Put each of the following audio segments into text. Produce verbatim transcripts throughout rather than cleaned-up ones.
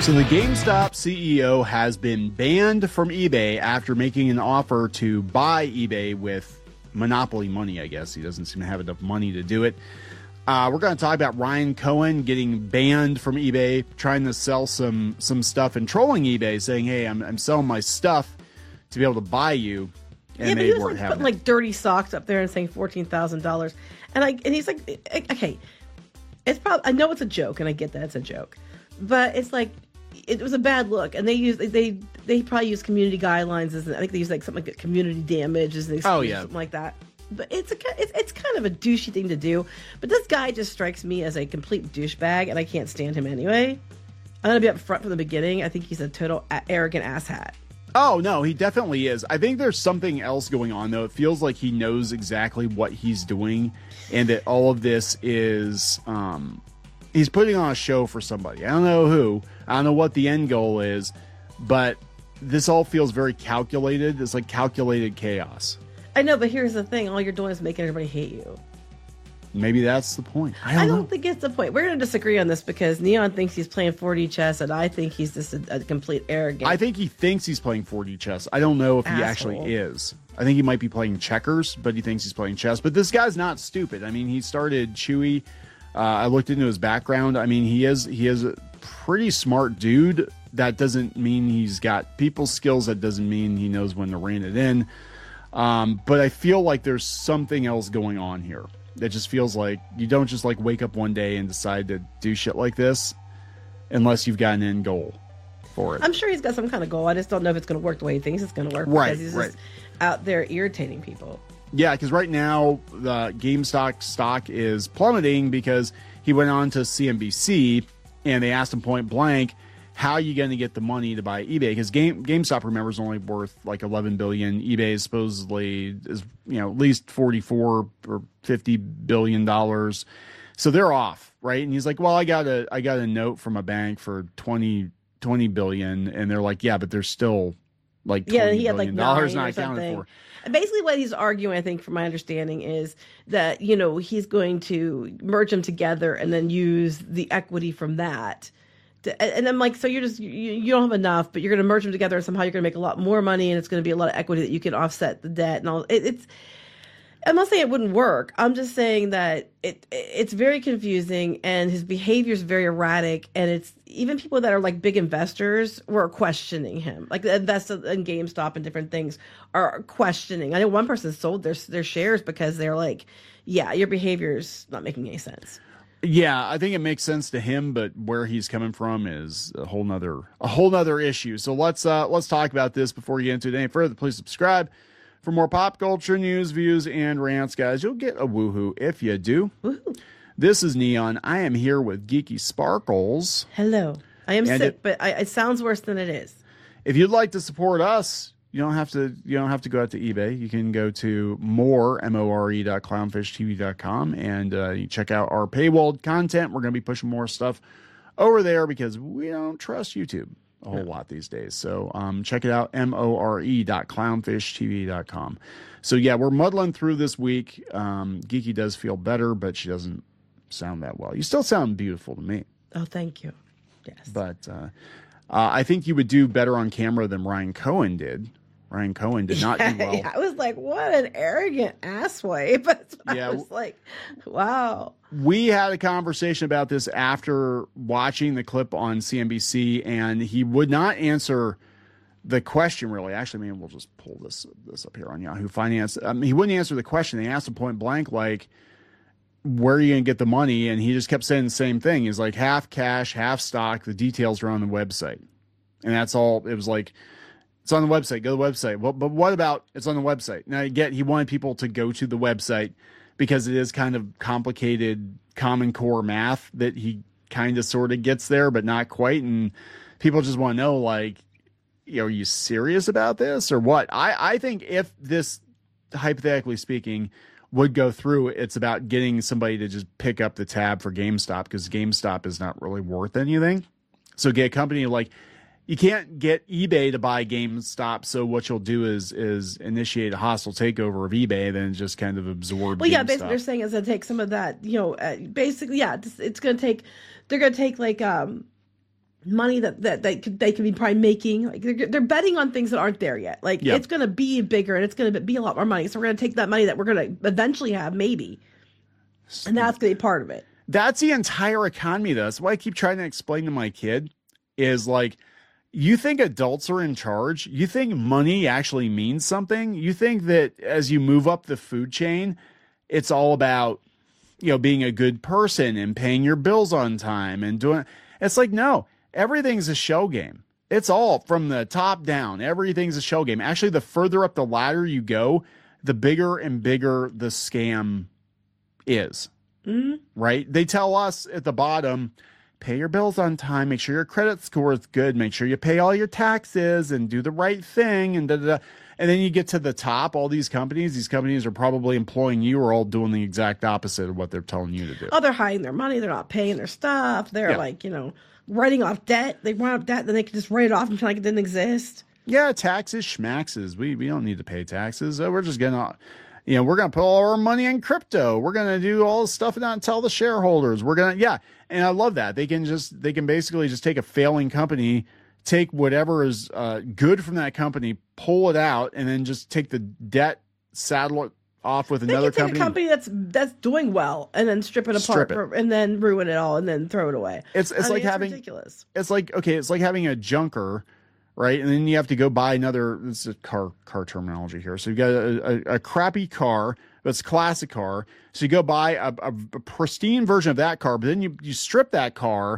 So the GameStop C E O has been banned from eBay after making an offer to buy eBay with monopoly money, I guess. He doesn't seem to have enough money to do it. Uh, we're going to talk about Ryan Cohen getting banned from eBay, trying to sell some some stuff and trolling eBay, saying, hey, I'm, I'm selling my stuff to be able to buy you. And yeah, but they he was weren't like, having putting it. like dirty socks up there and saying fourteen thousand dollars. And, I, and he's like, okay, it's probably, I know it's a joke, and I get that it's a joke. But it's like, it was a bad look, and they use they they probably use community guidelines as I think they use like something like community damage as an excuse, Oh, yeah. something like that. But it's a it's, it's kind of a douchey thing to do. But this guy just strikes me as a complete douchebag, and I can't stand him anyway. I'm gonna be up front from the beginning. I think he's a total a- arrogant asshat. Oh, no, he definitely is. I think there's something else going on, though. It feels like he knows exactly what he's doing, and that all of this is um, he's putting on a show for somebody. I don't know who. I don't know what the end goal is, but this all feels very calculated. It's like calculated chaos. I know, but here's the thing: all you're doing is making everybody hate you. Maybe that's the point. I don't, I don't know. think it's the point. We're going to disagree on this because Neon thinks he's playing four D chess, and I think he's just a, a complete arrogant. I think he thinks he's playing four D chess. I don't know if he Asshole. actually is. I think he might be playing checkers, but he thinks he's playing chess. But this guy's not stupid. I mean, he started Chewy. Uh, I looked into his background. I mean, he is he is a pretty smart dude. That doesn't mean he's got people skills. That doesn't mean he knows when to rein it in. Um, but I feel like there's something else going on here. That just feels like you don't just like wake up one day and decide to do shit like this unless you've got an end goal for it. I'm sure he's got some kind of goal. I just don't know if it's going to work the way he thinks it's going to work. Right, because he's right. just out there irritating people. Yeah, because right now the GameStop stock is plummeting because he went on to C N B C and they asked him point blank, how are you going to get the money to buy eBay? Because Game, GameStop, remember, is only worth like eleven billion dollars. eBay is supposedly is, you know, at least forty-four or fifty billion dollars. So they're off, right? And he's like, well, I got a I got a note from a bank for twenty, twenty billion. And they're like, yeah, but there's still like Yeah, twenty he had like billion dollars nine not or accounted something. for. And basically, what he's arguing, I think, from my understanding, is that you know he's going to merge them together and then use the equity from that. To, and I'm like, so you're just you, you don't have enough, but you're going to merge them together and somehow you're going to make a lot more money, and it's going to be a lot of equity that you can offset the debt and all. It, it's. I'm not saying it wouldn't work. I'm just saying that it it's very confusing and his behavior is very erratic. And it's even people that are like big investors were questioning him, like the invested in GameStop and different things are questioning. I know one person sold their their shares because they're like, yeah, your behavior is not making any sense. Yeah, I think it makes sense to him, but where he's coming from is a whole nother a whole nother issue. So let's uh, let's talk about this before we get into it any further. Please subscribe for more pop culture news, views, and rants, guys. You'll get a woohoo if you do. Woo-hoo. This is Neon. I am here with Geeky Sparkles. Hello. I am And sick, it- but I, it sounds worse than it is. If you'd like to support us, you don't have to you don't have to go out to eBay. You can go to more M O R E dot clownfish T V dot com and uh, you check out our paywalled content. We're going to be pushing more stuff over there because we don't trust YouTube a whole lot these days. So um, check it out, M O R E dot clownfish T V dot com. So yeah, we're muddling through this week. Um, Geeky does feel better, but she doesn't sound that well. You still sound beautiful to me. Oh, thank you. Yes. But uh, uh, I think you would do better on camera than Ryan Cohen did. Ryan Cohen did not yeah, do well. yeah, I was like, what an arrogant asswipe. But Yeah. I was like, wow. We had a conversation about this after watching the clip on C N B C, and he would not answer the question, really. Actually, maybe we'll just pull this this up here on Yahoo Finance. Um, he wouldn't answer the question. They asked him point blank, like, where are you going to get the money? And he just kept saying the same thing. He's like, half cash, half stock. The details are on the website. And that's all. It was like, it's on the website. Go to the website. Well, but what about it's on the website? Now, again, he wanted people to go to the website because it is kind of complicated Common Core math that he kind of sort of gets there, but not quite. And people just want to know, like, you know, are you serious about this or what? I, I think if this, hypothetically speaking, would go through, it's about getting somebody to just pick up the tab for GameStop because GameStop is not really worth anything. So get a company like, you can't get eBay to buy GameStop, so what you'll do is is initiate a hostile takeover of eBay, then just kind of absorb. Well, yeah, GameStop. basically they're saying is to take some of that, you know, uh, basically, yeah, it's, it's going to take, they're going to take like, um, money that that they could they could be probably making. Like they're, they're betting on things that aren't there yet. Like Yeah. it's going to be bigger and it's going to be a lot more money. So we're going to take that money that we're going to eventually have, maybe, and that's going to be part of it. That's the entire economy, though. That's what I keep trying to explain to my kid is like, you think adults are in charge? You think money actually means something? You think that as you move up the food chain, it's all about, you know, being a good person and paying your bills on time and doing, it's like, no, everything's a show game. It's all from the top down. Everything's a show game. Actually, the further up the ladder you go, the bigger and bigger the scam is. Mm-hmm. Right? They tell us at the bottom, pay your bills on time, make sure your credit score is good, make sure you pay all your taxes and do the right thing, and da, da, da. And then you get to the top, all these companies, these companies are probably employing you or all doing the exact opposite of what they're telling you to do. Oh, they're hiding their money. They're not paying their stuff. They're Yeah. like, you know, writing off debt. They run off debt, then they can just write it off and pretend like it didn't exist. Yeah, taxes, schmaxes. We we don't need to pay taxes. Uh, we're just gonna, you know, we're gonna put all our money in crypto. We're gonna do all this stuff and not tell the shareholders. We're gonna, yeah, and I love that they can just they can basically just take a failing company, take whatever is uh, good from that company, pull it out, and then just take the debt, saddle it off with They another can take company. a company that's that's doing well and then strip it apart Strip it. For, and then ruin it all and then throw it away. It's it's I like mean, having ridiculous. it's like okay, it's like having a junker, right? And then you have to go buy another. This is car car terminology here. So you've got a, a, a crappy car, but it's a classic car. So you go buy a, a, a pristine version of that car, but then you you strip that car,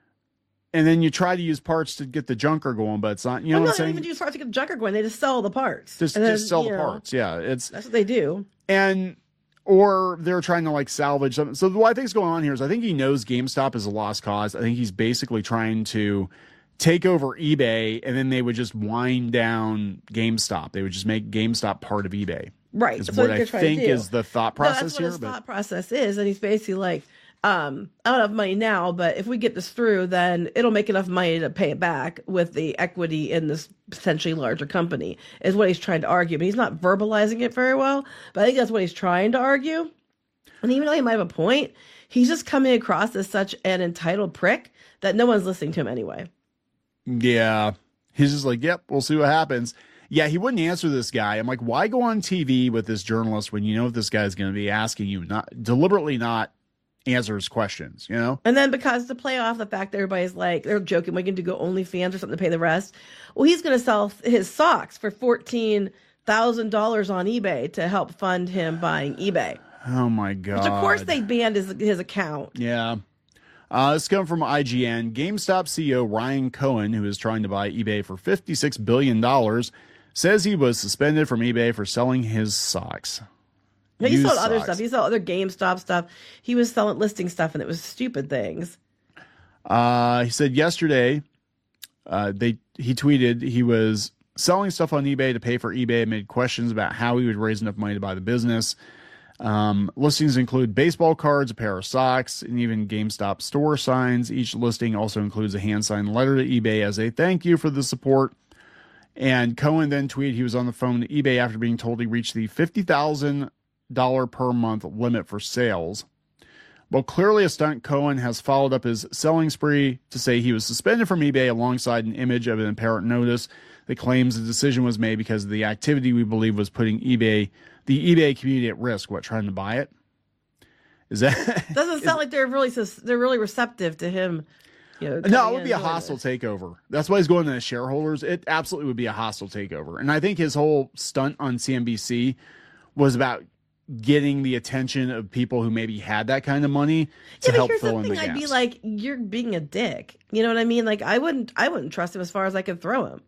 and then you try to use parts to get the junker going, but it's not. You know Well, what no, I'm they don't saying? even use parts to get the junker going. They just sell the parts. Just And then, just sell you the know, parts. Yeah, it's That's what they do. and. Or they're trying to like salvage something. So what I think is going on here is I think he knows GameStop is a lost cause. I think he's basically trying to take over eBay, and then they would just wind down GameStop. They would just make GameStop part of eBay. Right. Is That's what what I they're trying to think do. is the thought No, process that's what here. his But thought process is, and he's basically like, um, I don't have money now, but if we get this through, then it'll make enough money to pay it back with the equity in this potentially larger company, is what he's trying to argue. But he's not verbalizing it very well. But I think that's what he's trying to argue. And even though he might have a point, he's just coming across as such an entitled prick that no one's listening to him anyway. yeah, he's just like, yep, we'll see what happens. Yeah, he wouldn't answer this guy. I'm like, why go on T V with this journalist when you know this guy's going to be asking you, not deliberately not answer his questions, you know? And then because to play off the fact that everybody's like, they're joking, we can do go OnlyFans or something to pay the rest. Well, he's going to sell his socks for fourteen thousand dollars on eBay to help fund him buying eBay. Oh my God. Which, of course, they banned his, his account. Yeah. Uh, this comes from I G N. GameStop C E O Ryan Cohen, who is trying to buy eBay for fifty-six billion dollars, says he was suspended from eBay for selling his socks. No, he Used sold other socks. stuff. He sold other GameStop stuff. He was selling listing stuff, and it was stupid things. Uh, he said yesterday, uh, they he tweeted he was selling stuff on eBay to pay for eBay amid questions about how he would raise enough money to buy the business. Um, listings include baseball cards, a pair of socks, and even GameStop store signs. Each listing also includes a hand-signed letter to eBay as a thank you for the support. And Cohen then tweeted he was on the phone to eBay after being told he reached the fifty thousand dollars per month limit for sales. Well, clearly a stunt, Cohen has followed up his selling spree to say he was suspended from eBay alongside an image of an apparent notice that claims the decision was made because of the activity we believe was putting eBay, the eBay community at risk. What, trying to buy it? Is that Doesn't sound like they're really sus- they're really receptive to him. You know, no, coming it would in be a and doing hostile this. takeover. That's why he's going to the shareholders. It absolutely would be a hostile takeover. And I think his whole stunt on C N B C was about getting the attention of people who maybe had that kind of money to Yeah, but help here's fill the in thing: the I'd be gaps. like, you're being a dick. You know what I mean? Like, I wouldn't, I wouldn't trust him as far as I could throw him.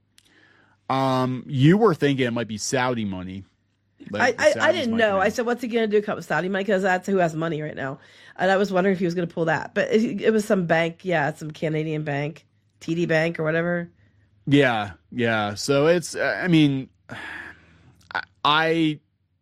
Um, you were thinking it might be Saudi money. I, Like, the I, I Saudis didn't might know. come I in. said, what's he going to do? Come with Saudi money? Because that's who has money right now. And I was wondering if he was going to pull that. But it, it was some bank. Yeah, some Canadian bank, T D Bank or whatever. Yeah, yeah. So it's, uh, I mean, I, I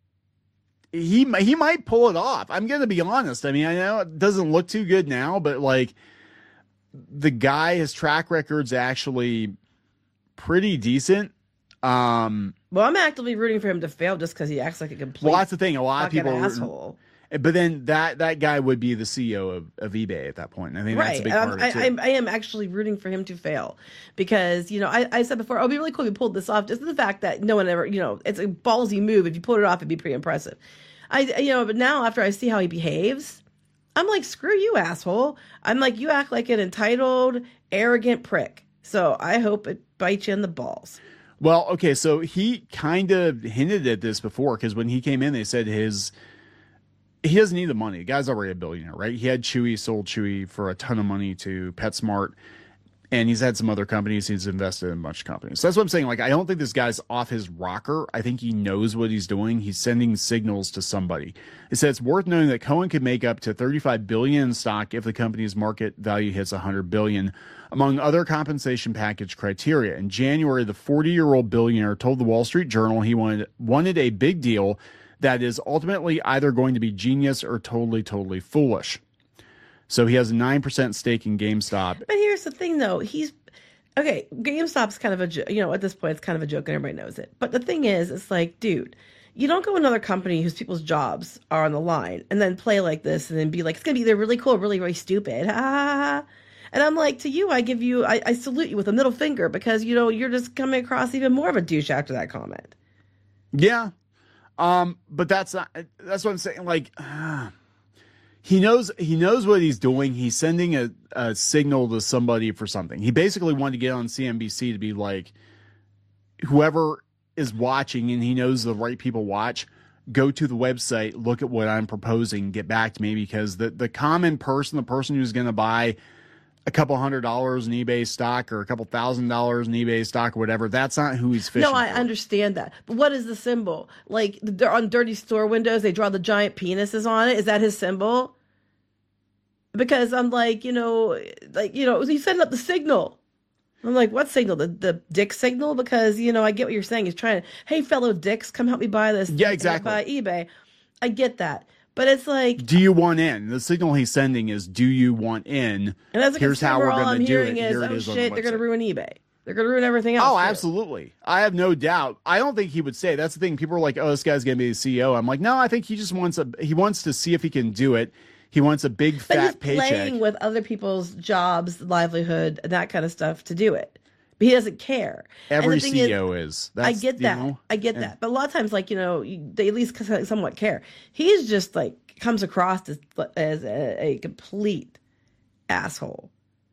he he might pull it off. I'm going to be honest. I mean, I know it doesn't look too good now, but like the guy, his track record's actually pretty decent. Um, Well, I'm actively rooting for him to fail just because he acts like a complete well, that's the thing. A lot of fucking people are rooting, asshole. But then that that guy would be the C E O of, of eBay at that point. And I think that's a Right. big Um, part I, of it I, too. I am actually rooting for him to fail because, you know, I, I said before, oh, it'd be really cool if you pulled this off. Just the fact that no one ever, you know, it's a ballsy move. If you pulled it off, it'd be pretty impressive. I, you know, but now after I see how he behaves, I'm like, screw you, asshole. I'm like, you act like an entitled, arrogant prick. So I hope it bites you in the balls. Well, okay, so he kind of hinted at this before because when he came in, they said his he doesn't need the money. The guy's already a billionaire, right? He had Chewy, sold Chewy for a ton of money to PetSmart, and he's had some other companies. He's invested in a bunch of companies. So that's what I'm saying. Like, I don't think this guy's off his rocker. I think he knows what he's doing. He's sending signals to somebody. It said it's worth noting that Cohen could make up to thirty-five billion dollars in stock if the company's market value hits one hundred billion dollars, among other compensation package criteria. In January, the forty-year-old billionaire told the Wall Street Journal he wanted wanted a big deal that is ultimately either going to be genius or totally, totally foolish. So he has a nine percent stake in GameStop. But here's the thing, though. He's okay. GameStop's kind of a, jo- you know, at this point, it's kind of a joke and everybody knows it. But the thing is, it's like, dude, you don't go to another company whose people's jobs are on the line and then play like this and then be like, it's going to be either really cool or really, really stupid. Ha. And I'm like, to you, I give you, I, I salute you with a middle finger because, you know, you're just coming across even more of a douche after that comment. Yeah. Um, but that's not, that's what I'm saying. Like, uh, he knows, he knows what he's doing. He's sending a, a signal to somebody for something. He basically wanted to get on C N B C to be like, whoever is watching and he knows the right people watch, go to the website, look at what I'm proposing, get back to me, because the, the common person, the person who's going to buy a couple hundred dollars in eBay stock or a couple thousand dollars in eBay stock or whatever, that's not who he's fishing No, I for. understand that. But what is the symbol? Like they're on dirty store windows, they draw the giant penises on it. Is that his symbol? Because I'm like, you know, like, you know, he's setting up the signal. I'm like, what signal? The the dick signal? Because, you know, I get what you're saying. He's trying to, hey, fellow dicks, come help me buy this. Yeah, exactly. Buy eBay. I get that. But it's like, Do you want in? The signal he's sending is, do you want in? and as a Here's how consumer, we're all going I'm to do hearing it. is, Here it oh is on the shit, they're going to website. ruin eBay. They're going to ruin everything else. Oh, too. absolutely. I have no doubt. I don't think he would say. That's the thing. People are like, "Oh, this guy's going to be the C E O." I'm like, no. I think he just wants a. He wants to see if he can do it. He wants a big But he's fat paycheck. playing with other people's jobs, livelihood, and that kind of stuff to do it. But he doesn't care. And Every the thing C E O is. is, That's, I get you that. know, I get yeah. that. But a lot of times, like, you know, you, they at least somewhat care. He's just like comes across as, as a, a complete asshole.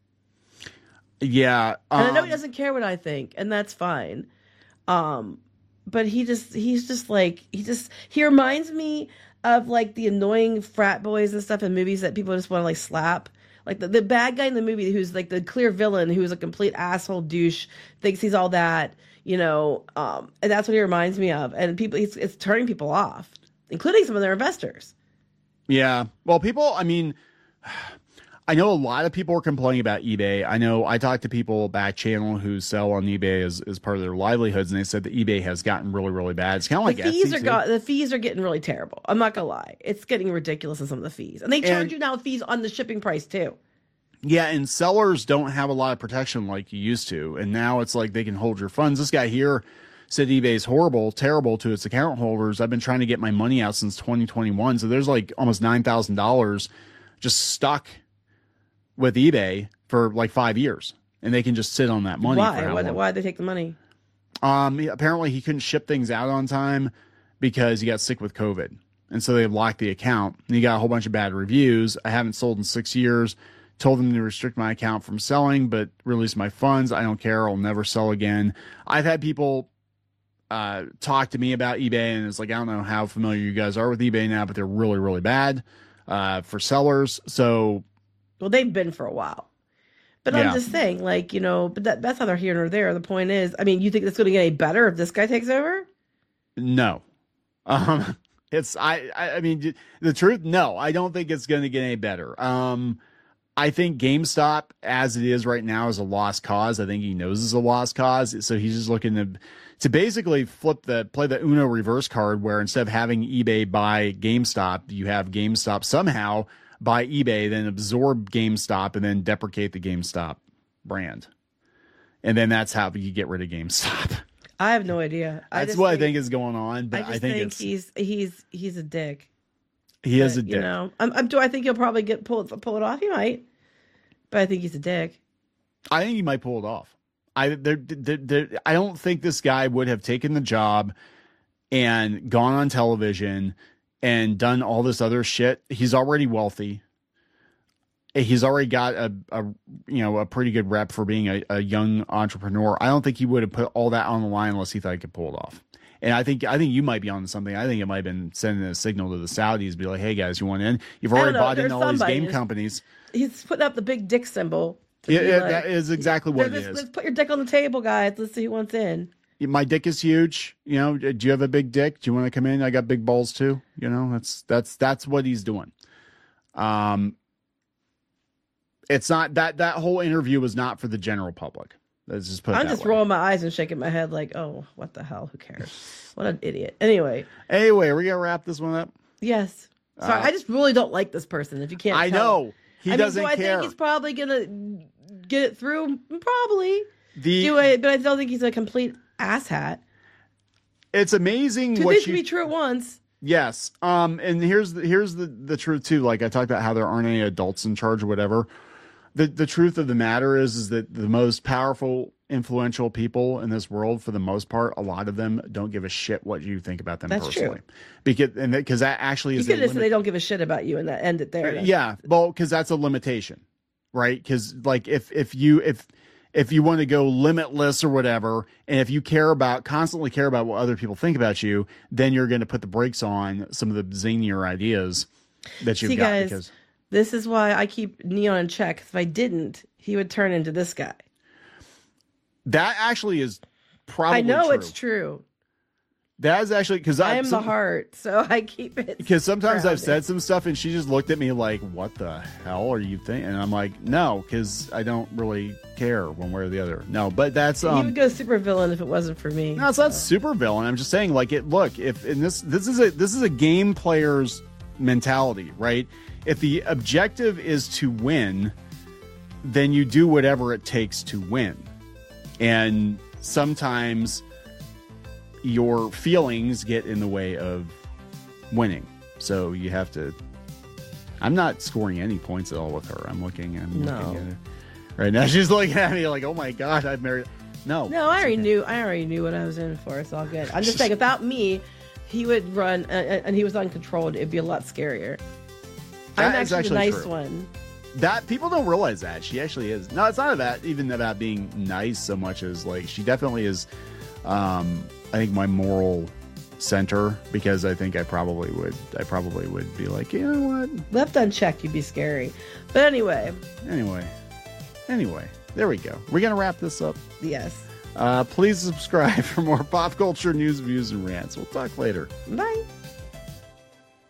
Yeah, um, And I know he doesn't care what I think, and that's fine. Um, but he just, he's just like, he just, he reminds me of like the annoying frat boys and stuff in movies that people just want to like slap. Like the, the bad guy in the movie who's like the clear villain, who's a complete asshole douche, thinks he's all that, you know, um, and that's what he reminds me of. And people, it's, it's turning people off, including some of their investors. Yeah. Well, people, I mean, I know a lot of people are complaining about eBay. I know I talked to people back channel who sell on eBay as, as part of their livelihoods, and they said that eBay has gotten really, really bad. It's kind of like The fees Etsy, are too. got, the fees are getting really terrible. I'm not gonna lie, it's getting ridiculous in some of the fees, and they charge And- you now fees on the shipping price too. Yeah, and sellers don't have a lot of protection like you used to, and now it's like they can hold your funds. This guy here said eBay is horrible, terrible to its account holders. I've been trying to get my money out since twenty twenty-one, so there's like almost nine thousand dollars just stuck with eBay for like five years, and they can just sit on that money. For Why? how Why? long? Why did they take the money? Um, he- apparently he couldn't ship things out on time because he got sick with COVID, and so they locked the account. And he got a whole bunch of bad reviews. I haven't sold in six years. Told them to restrict my account from selling, but release my funds. I don't care. I'll never sell again. I've had people uh, talk to me about eBay, and it's like, I don't know how familiar you guys are with eBay now, but they're really, really bad uh, for sellers. So, Well, they've been for a while. But Yeah. I'm just saying, like, you know, but that, that's neither here nor there. The point is, I mean, you think it's going to get any better if this guy takes over? no. Um, it's, I, I, I mean, the truth, no, I don't think it's going to get any better. Um, I think GameStop, as it is right now, is a lost cause. I think he knows it's a lost cause, so he's just looking to to basically flip the play the Uno reverse card, where instead of having eBay buy GameStop, you have GameStop somehow buy eBay, then absorb GameStop, and then deprecate the GameStop brand, and then that's how you get rid of GameStop. I have no idea. I That's just what I think is going on, but I just I think, think it's he's he's he's a dick. He is But, a dick. You know, I'm, I'm, do I think he'll probably get pull pull it off? He might, but I think he's a dick. I think he might pull it off. I there, there, there, I don't think this guy would have taken the job and gone on television and done all this other shit. He's already wealthy. He's already got a, a you know a pretty good rep for being a, a young entrepreneur. I don't think he would have put all that on the line unless he thought he could pull it off. And I think I think you might be on something. I think it might have been sending a signal to the Saudis, be like, "Hey guys, you want in? You've already know, bought in there's all these somebody game who's- companies." He's putting up the big dick symbol. to Yeah, be yeah, like, that is exactly what it let's, is. let's put your dick on the table, guys. Let's see who wants in. My dick is huge. You know, do you have a big dick? Do you want to come in? I got big balls too. You know, that's that's that's what he's doing. Um, it's not that that whole interview was not for the general public. Let's just put it I'm that just way. rolling my eyes and shaking my head like, oh, what the hell? Who cares? What an idiot. Anyway, Anyway, are we gonna wrap this one up? yes. Sorry, Uh, I just really don't like this person. If you can't, I tell. know he I doesn't mean, do I care. think he's probably gonna get it through? Probably. the Do I? But I don't think he's a complete asshat. it's amazing Too what big to you be true at once. yes. Um, and here's the here's the the truth too. Like I talked about how there aren't any adults in charge or whatever. The the truth of the matter is is that the most powerful, influential people in this world, for the most part, a lot of them don't give a shit what you think about them That's true. personally. Because and because that actually You is could a just say limit- they don't give a shit about you and that end it there. yeah, well, because that's a limitation, right? Because like if if you if if you want to go limitless or whatever, and if you care about constantly care about what other people think about you, then you're going to put the brakes on some of the zanier ideas that you've See, got. guys, Because this is why I keep Neon in check. If I didn't, he would turn into this guy. that actually is probably I know true. it's true. That is actually because I am the heart, so I keep it. Because sometimes I've grounded. said some stuff and she just looked at me like, "What the hell are you thinking?" And I'm like, "No, because I don't really care one way or the other." No, but that's he um. would go super villain if it wasn't for me. No, it's not super villain. I'm just saying, like, it. Look, if in this, this is a this is a game player's mentality, right? If the objective is to win, then you do whatever it takes to win, and sometimes your feelings get in the way of winning. So you have to. I'm not scoring any points at all with her. I'm looking. I'm No. looking at her right now. She's looking at me like, "Oh my god, I've married." No, No, I already knew. I already knew what I was in for. It's all good. I'm just saying, without me, he would run, uh, and he was uncontrolled. It'd be a lot scarier. I'm That is actually, the actually nice true. one. That people don't realize that she actually is. No, it's not about even about being nice so much as like she definitely is. Um, I think my moral center, because I think I probably would. I probably would be like, you know what? Left unchecked, you'd be scary. But anyway, Anyway, anyway, there we go. We're gonna wrap this up. yes. Uh, please subscribe for more pop culture news, views, and rants. We'll talk later. Bye.